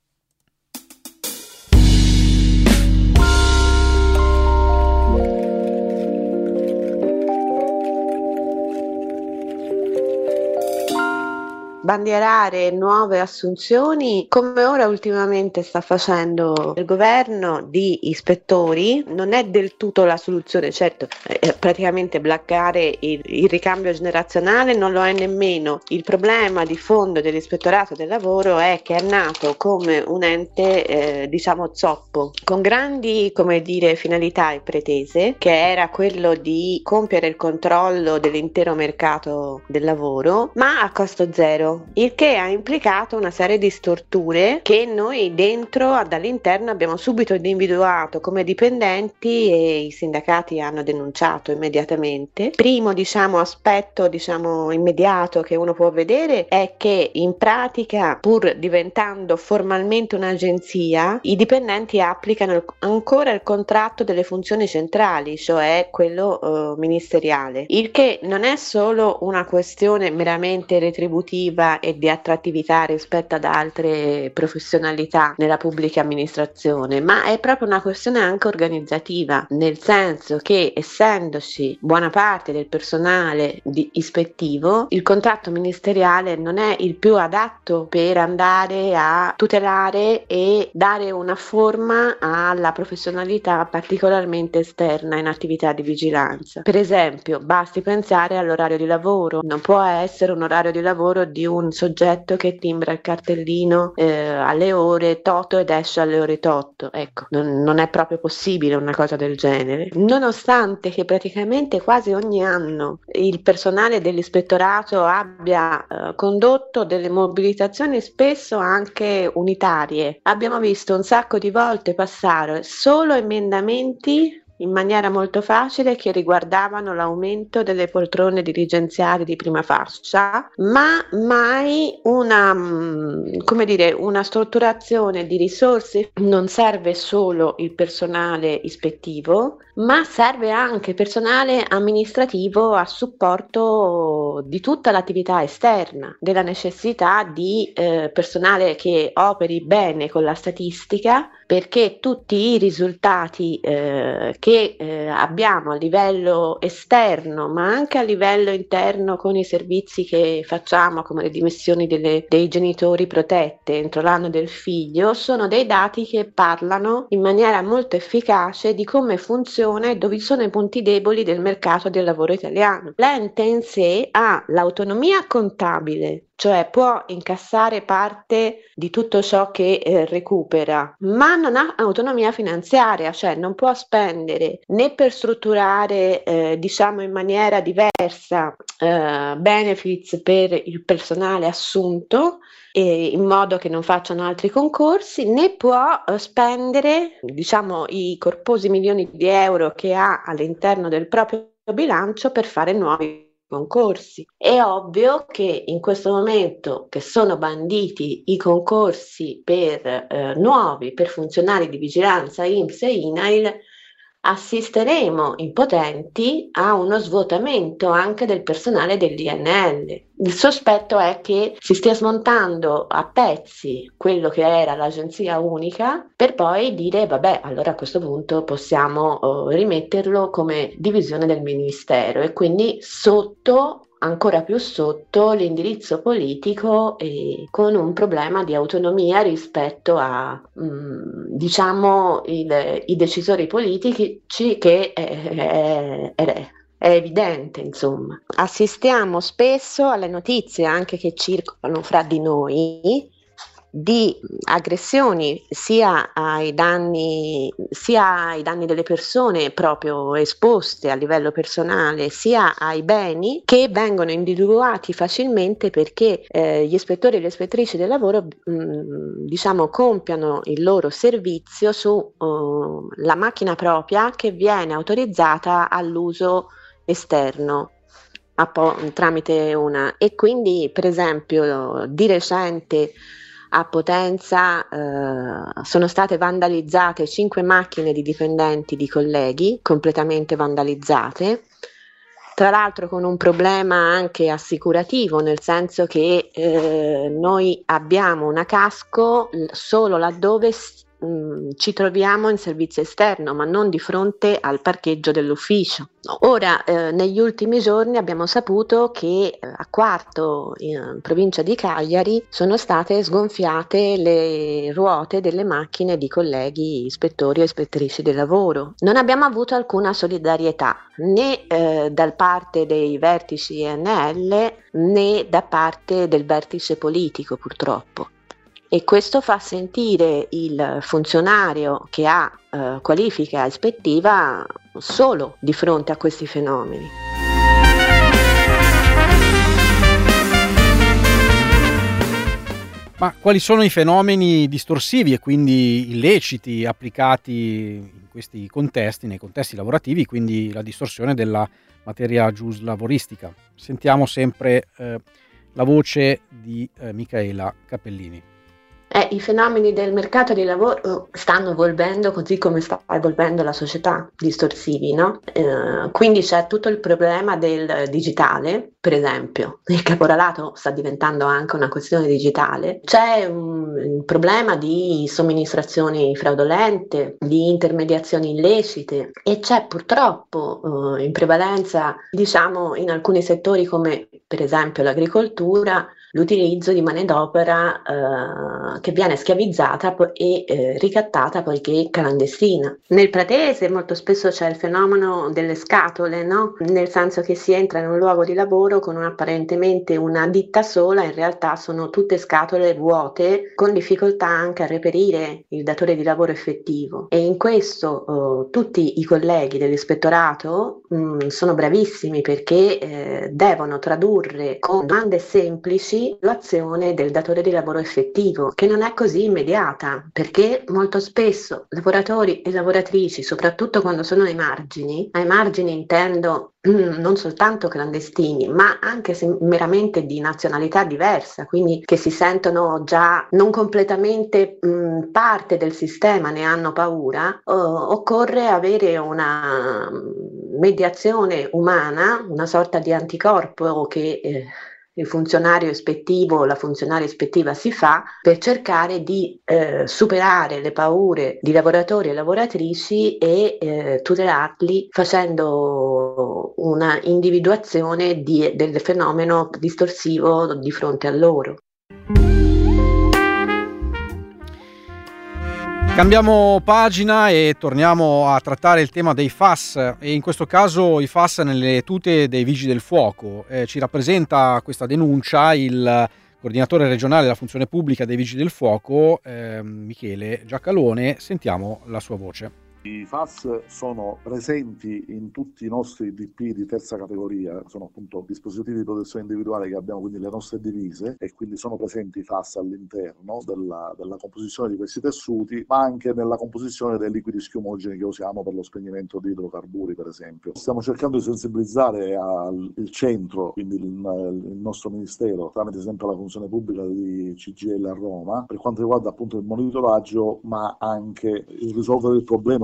Bandierare nuove assunzioni, come ora ultimamente sta facendo il governo, di ispettori, non è del tutto la soluzione. Certo, eh, praticamente bloccare il, il ricambio generazionale non lo è nemmeno. Il problema di fondo dell'Ispettorato del Lavoro è che è nato come un ente eh, diciamo zoppo, con grandi, come dire, finalità e pretese, che era quello di compiere il controllo dell'intero mercato del lavoro, ma a costo zero. Il che ha implicato una serie di storture che noi dentro, dall'interno, abbiamo subito individuato come dipendenti e i sindacati hanno denunciato immediatamente. Primo diciamo aspetto diciamo immediato che uno può vedere è che in pratica, pur diventando formalmente un'agenzia, i dipendenti applicano ancora il contratto delle funzioni centrali, cioè quello eh, ministeriale, il che non è solo una questione meramente retributiva e di attrattività rispetto ad altre professionalità nella pubblica amministrazione, ma è proprio una questione anche organizzativa, nel senso che, essendoci buona parte del personale di ispettivo, il contratto ministeriale non è il più adatto per andare a tutelare e dare una forma alla professionalità particolarmente esterna in attività di vigilanza. Per esempio, basti pensare all'orario di lavoro. Non può essere un orario di lavoro di un soggetto che timbra il cartellino eh, alle ore tot ed esce alle ore tot. Ecco, non, non è proprio possibile una cosa del genere, nonostante che praticamente quasi ogni anno il personale dell'ispettorato abbia eh, condotto delle mobilitazioni spesso anche unitarie. Abbiamo visto un sacco di volte passare solo emendamenti in maniera molto facile che riguardavano l'aumento delle poltrone dirigenziali di prima fascia, ma mai una, come dire, una strutturazione di risorse. Non serve solo il personale ispettivo, ma serve anche personale amministrativo a supporto di tutta l'attività esterna, della necessità di eh, personale che operi bene con la statistica, perché tutti i risultati eh, che eh, abbiamo a livello esterno, ma anche a livello interno con i servizi che facciamo, come le dimissioni delle, dei genitori protette entro l'anno del figlio, sono dei dati che parlano in maniera molto efficace di come funziona e dove sono i punti deboli del mercato del lavoro italiano. L'ente in sé ha l'autonomia contabile, cioè può incassare parte di tutto ciò che eh, recupera, ma non ha autonomia finanziaria, cioè non può spendere né per strutturare eh, diciamo in maniera diversa eh, benefits per il personale assunto e in modo che non facciano altri concorsi, né può eh, spendere diciamo i corposi milioni di euro che ha all'interno del proprio bilancio per fare nuovi concorsi. È ovvio che in questo momento che sono banditi i concorsi per eh, nuovi per funzionari di vigilanza I N P S e I N A I L, assisteremo impotenti a uno svuotamento anche del personale dell'I N L. Il sospetto è che si stia smontando a pezzi quello che era l'agenzia unica per poi dire vabbè, allora a questo punto possiamo uh, rimetterlo come divisione del ministero e quindi sotto ancora più sotto l'indirizzo politico e con un problema di autonomia rispetto a mh, diciamo il, i decisori politici che è, è, è, è evidente, insomma. Assistiamo spesso alle notizie anche che circolano fra di noi di aggressioni sia ai danni sia ai danni delle persone proprio esposte a livello personale, sia ai beni, che vengono individuati facilmente perché eh, gli ispettori e le ispettrici del lavoro mh, diciamo compiano il loro servizio su uh, la macchina propria che viene autorizzata all'uso esterno a po- tramite una, e quindi per esempio di recente a Potenza eh, sono state vandalizzate cinque macchine di dipendenti di colleghi, completamente vandalizzate, tra l'altro con un problema anche assicurativo, nel senso che eh, noi abbiamo una casco solo laddove mh, ci troviamo in servizio esterno, ma non di fronte al parcheggio dell'ufficio. Ora, eh, negli ultimi giorni abbiamo saputo che eh, a Quarto, in provincia di Cagliari, sono state sgonfiate le ruote delle macchine di colleghi ispettori o ispettrici del lavoro. Non abbiamo avuto alcuna solidarietà né eh, da parte dei vertici I N L né da parte del vertice politico, purtroppo. E questo fa sentire il funzionario che ha eh, qualifica ispettiva solo di fronte a questi fenomeni. Ma quali sono i fenomeni distorsivi e quindi illeciti applicati in questi contesti, nei contesti lavorativi, quindi la distorsione della materia giuslavoristica? Sentiamo sempre eh, la voce di eh, Micaela Cappellini. Eh, I fenomeni del mercato del lavoro stanno evolvendo così come sta evolvendo la società, distorsivi, no? Eh, quindi c'è tutto il problema del digitale, per esempio, il caporalato sta diventando anche una questione digitale, c'è un, un problema di somministrazioni fraudolente, di intermediazioni illecite e c'è purtroppo eh, in prevalenza, diciamo, in alcuni settori come per esempio l'agricoltura, l'utilizzo di manodopera eh, che viene schiavizzata e eh, ricattata poiché clandestina. Nel pratese molto spesso c'è il fenomeno delle scatole, no? Nel senso che si entra in un luogo di lavoro con un, apparentemente una ditta sola, in realtà sono tutte scatole vuote con difficoltà anche a reperire il datore di lavoro effettivo, e in questo eh, tutti i colleghi dell'ispettorato mh, sono bravissimi perché eh, devono tradurre con domande semplici l'azione del datore di lavoro effettivo, che non è così immediata, perché molto spesso lavoratori e lavoratrici, soprattutto quando sono ai margini, ai margini intendo non soltanto clandestini, ma anche se meramente di nazionalità diversa, quindi che si sentono già non completamente mh, parte del sistema, ne hanno paura, oh, occorre avere una mediazione umana, una sorta di anticorpo che eh, il funzionario ispettivo, la funzionaria ispettiva si fa per cercare di eh, superare le paure di lavoratori e lavoratrici e eh, tutelarli facendo una individuazione di, del fenomeno distorsivo di fronte a loro. Cambiamo pagina e torniamo a trattare il tema dei F A S, e in questo caso i F A S nelle tute dei Vigili del Fuoco. Eh, ci rappresenta questa denuncia il coordinatore regionale della funzione pubblica dei Vigili del Fuoco, eh, Michele Giacalone. Sentiamo la sua voce. I F A S sono presenti in tutti i nostri D P di terza categoria, sono appunto dispositivi di protezione individuale che abbiamo, quindi le nostre divise, e quindi sono presenti i F A S all'interno della, della composizione di questi tessuti, ma anche nella composizione dei liquidi schiumogeni che usiamo per lo spegnimento di idrocarburi, per esempio. Stiamo cercando di sensibilizzare al, il centro, quindi il, il nostro ministero, tramite sempre la funzione pubblica di C G I L a Roma, per quanto riguarda appunto il monitoraggio, ma anche il risolvere il problema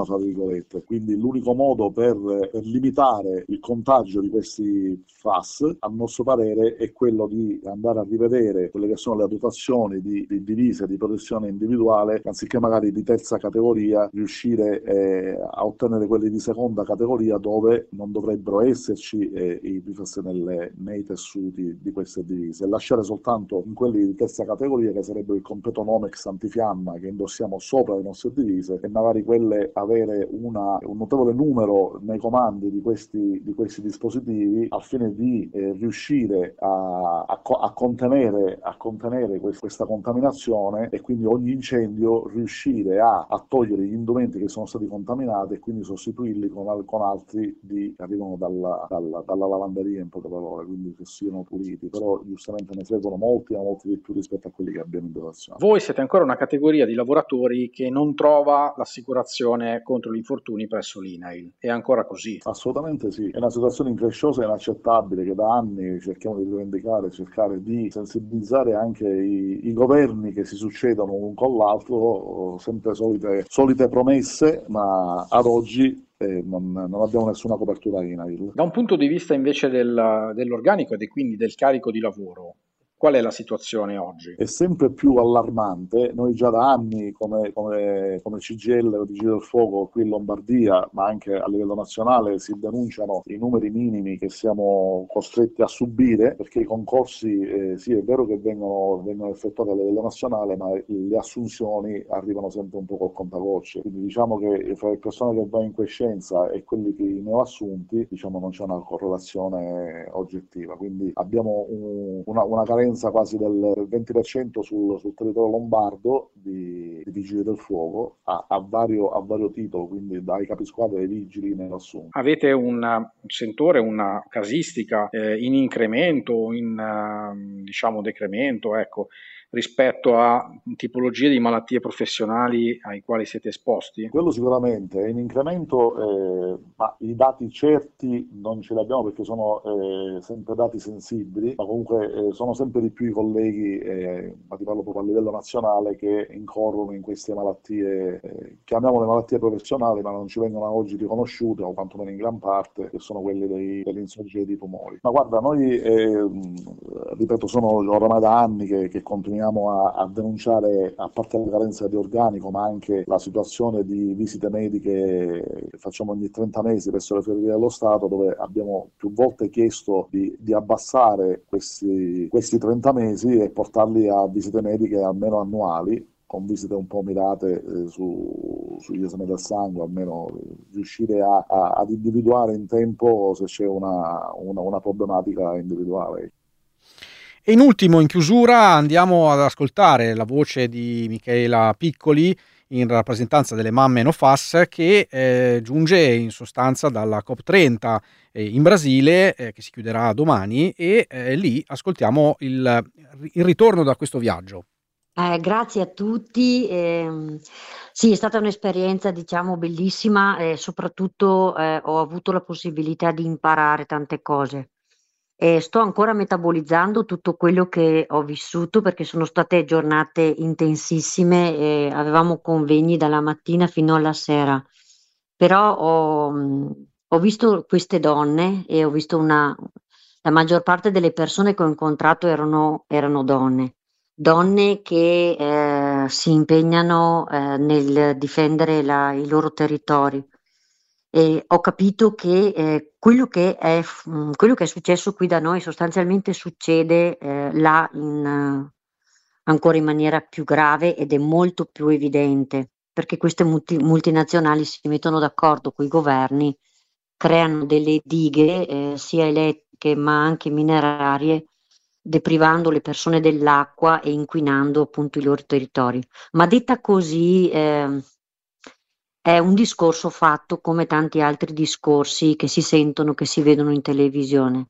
fra virgolette. Quindi l'unico modo per, per limitare il contagio di questi F A S, a nostro parere, è quello di andare a rivedere quelle che sono le dotazioni di, di divise di protezione individuale, anziché magari di terza categoria, riuscire eh, a ottenere quelli di seconda categoria, dove non dovrebbero esserci eh, i P F A S nelle, nei tessuti di queste divise, e lasciare soltanto in quelli di terza categoria, che sarebbero il completo Nomex antifiamma che indossiamo sopra le nostre divise, e magari quelle avere una, un notevole numero nei comandi di questi, di questi dispositivi, al fine di eh, riuscire a, a, a contenere, a contenere questa contaminazione, e quindi ogni incendio riuscire a, a togliere gli indumenti che sono stati contaminati e quindi sostituirli con, con altri di, che arrivano dalla, dalla, dalla lavanderia, in poche parole, quindi che siano puliti. Però giustamente ne servono molti, ma molti di più rispetto a quelli che abbiamo in dotazione. Voi siete ancora una categoria di lavoratori che non trova l'assicurazione contro gli infortuni presso l'I N A I L. È ancora così? Assolutamente sì, è una situazione incresciosa e inaccettabile che da anni cerchiamo di rivendicare, cercare di sensibilizzare anche i, i governi che si succedono un con l'altro, sempre solite, solite promesse, ma ad oggi eh, non, non abbiamo nessuna copertura I N A I L. Da un punto di vista invece del, dell'organico e quindi del carico di lavoro, qual è la situazione oggi? È sempre più allarmante. Noi già da anni come, come, come C G I L, Vigili del Fuoco qui in Lombardia, ma anche a livello nazionale, si denunciano i numeri minimi che siamo costretti a subire, perché i concorsi eh, sì, è vero che vengono, vengono effettuati a livello nazionale, ma le assunzioni arrivano sempre un po' col contagocce. Quindi diciamo che fra le persone che vanno in quiescenza e quelli che ne ho assunti, diciamo, non c'è una correlazione oggettiva. Quindi abbiamo un, una, una carenza quasi del venti per cento sul, sul territorio lombardo di, di vigili del fuoco a, a, vario, a vario titolo, quindi dai capisquadra ai vigili nell'assunto. Avete un, un sentore, una casistica eh, in incremento, in uh, diciamo decremento, ecco, rispetto a tipologie di malattie professionali ai quali siete esposti? Quello sicuramente è in incremento, eh, ma i dati certi non ce li abbiamo perché sono eh, sempre dati sensibili, ma comunque eh, sono sempre di più i colleghi, eh, ma ti parlo proprio a livello nazionale, che incorrono in queste malattie, eh, chiamiamole malattie professionali, ma non ci vengono oggi riconosciute, o quantomeno in gran parte, che sono quelle dei, dell'insorgere di tumori. Ma guarda, noi, eh, ripeto, sono oramai da anni che, che continuiamo A, a denunciare, a parte la carenza di organico, ma anche la situazione di visite mediche che facciamo ogni trenta mesi presso le ferrovie dello Stato, dove abbiamo più volte chiesto di, di abbassare questi, questi trenta mesi e portarli a visite mediche almeno annuali, con visite un po' mirate eh, su, sugli esami del sangue, almeno riuscire a, a, ad individuare in tempo se c'è una, una, una problematica individuale. E in ultimo, in chiusura, andiamo ad ascoltare la voce di Michaela Piccoli in rappresentanza delle mamme No F A S, che eh, giunge in sostanza dalla COP trenta eh, in Brasile, eh, che si chiuderà domani, e eh, lì ascoltiamo il, il ritorno da questo viaggio. Eh, grazie a tutti. Eh, sì, è stata un'esperienza, diciamo, bellissima, e soprattutto eh, ho avuto la possibilità di imparare tante cose. E sto ancora metabolizzando tutto quello che ho vissuto, perché sono state giornate intensissime e avevamo convegni dalla mattina fino alla sera. Però ho, ho visto queste donne e ho visto una... La maggior parte delle persone che ho incontrato erano, erano donne. Donne che eh, si impegnano eh, nel difendere la, i loro territori. E ho capito che eh, quello che è mh, quello che è successo qui da noi sostanzialmente succede eh, là in, uh, ancora in maniera più grave, ed è molto più evidente, perché queste multi, multinazionali si mettono d'accordo con i governi, creano delle dighe eh, sia elettriche ma anche minerarie, deprivando le persone dell'acqua e inquinando appunto i loro territori. Ma detta così eh, è un discorso fatto come tanti altri discorsi che si sentono, che si vedono in televisione.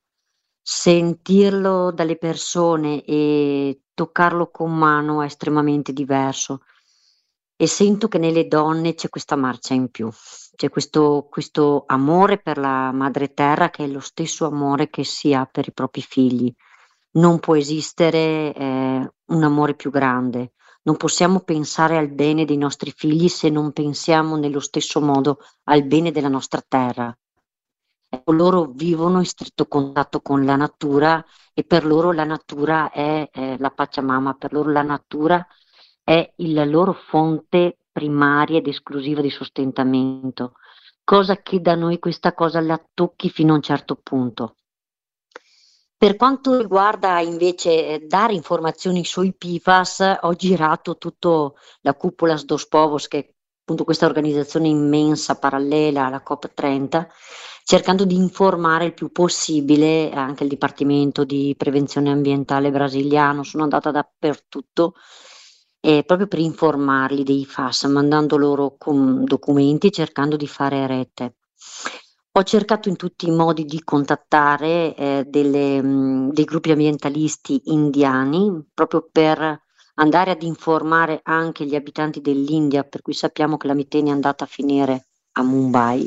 Sentirlo dalle persone e toccarlo con mano è estremamente diverso, e sento che nelle donne c'è questa marcia in più, c'è questo, questo amore per la madre terra, che è lo stesso amore che si ha per i propri figli. Non può esistere eh, un amore più grande, non possiamo pensare al bene dei nostri figli se non pensiamo nello stesso modo al bene della nostra terra. Ecco, loro vivono in stretto contatto con la natura e per loro la natura è eh, la Pachamama, per loro la natura è la loro fonte primaria ed esclusiva di sostentamento, cosa che da noi questa cosa la tocchi fino a un certo punto. Per quanto riguarda invece eh, dare informazioni sui P F A S, ho girato tutto la Cupolas dos Povos, che è appunto questa organizzazione immensa parallela alla COP trenta, cercando di informare il più possibile anche il Dipartimento di Prevenzione Ambientale brasiliano. Sono andata dappertutto eh, proprio per informarli dei F A S, mandando loro con documenti, cercando di fare rete. Ho cercato in tutti i modi di contattare eh, delle, mh, dei gruppi ambientalisti indiani, proprio per andare ad informare anche gli abitanti dell'India, per cui sappiamo che la Miteni è andata a finire a Mumbai.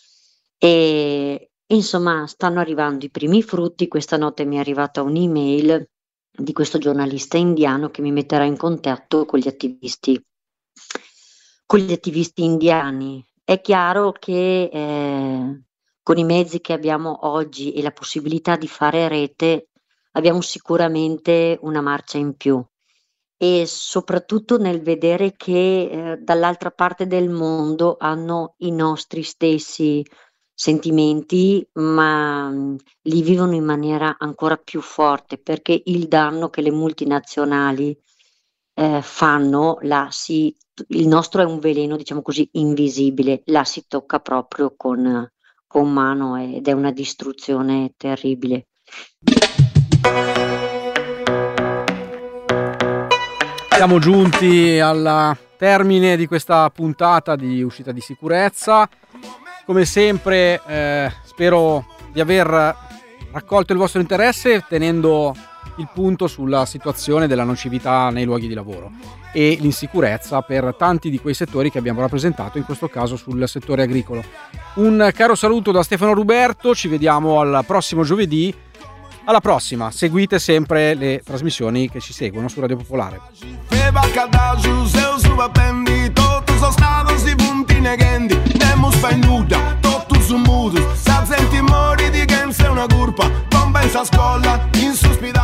E insomma stanno arrivando i primi frutti. Questa notte mi è arrivata un'email di questo giornalista indiano che mi metterà in contatto con gli attivisti, con gli attivisti indiani. È chiaro che eh, con i mezzi che abbiamo oggi e la possibilità di fare rete abbiamo sicuramente una marcia in più, e soprattutto nel vedere che eh, dall'altra parte del mondo hanno i nostri stessi sentimenti, ma mh, li vivono in maniera ancora più forte, perché il danno che le multinazionali eh, fanno, là si, il nostro è un veleno, diciamo così, invisibile, là si tocca proprio con, con mano ed è una distruzione terribile. Siamo giunti al termine di questa puntata di Uscita di Sicurezza. Come sempre eh, spero di aver raccolto il vostro interesse, tenendo il punto sulla situazione della nocività nei luoghi di lavoro e l'insicurezza per tanti di quei settori che abbiamo rappresentato, in questo caso sul settore agricolo. Un caro saluto da Stefano Ruberto, ci vediamo al prossimo giovedì. Alla prossima, seguite sempre le trasmissioni che ci seguono su Radio Popolare. Senti mori di che sei una curpa, compensa scolla, insospirata.